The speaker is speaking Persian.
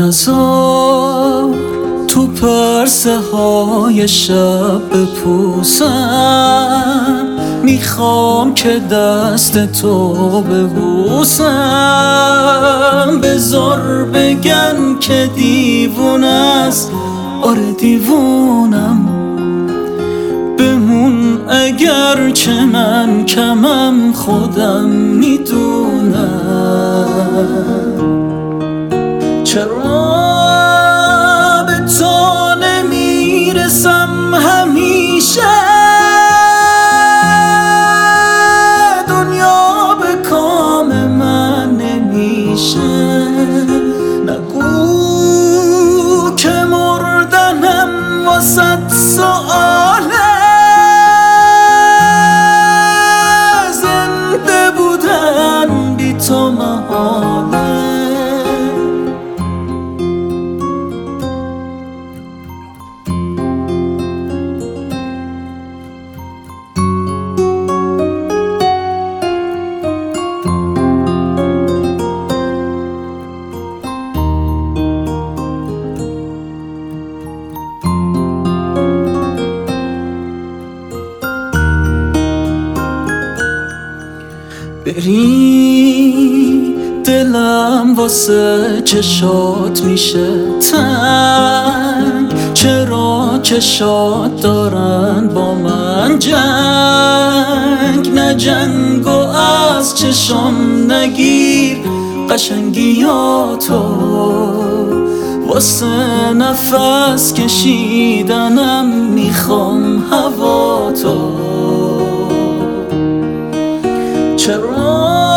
نزار تو پرسه های شب بپوسم، میخوام که دست تو ببوسم. بذار بگن که دیوونه است، آره دیوونم. بمون اگر چه من کمم خودم میدونم. چرا به تو نمیرسم همیشه؟ دنیا به کام من نمیشه. نگو که مردنم واسه سؤاله، زنده بودن بی تو محاله. بری دلم واسه چشات میشه تنگ. چرا چشات دارن با من جنگ؟ نه جنگ و از چشام نگیر قشنگیاتو، واسه نفس کشیدنم میخوام هوا تو. چرا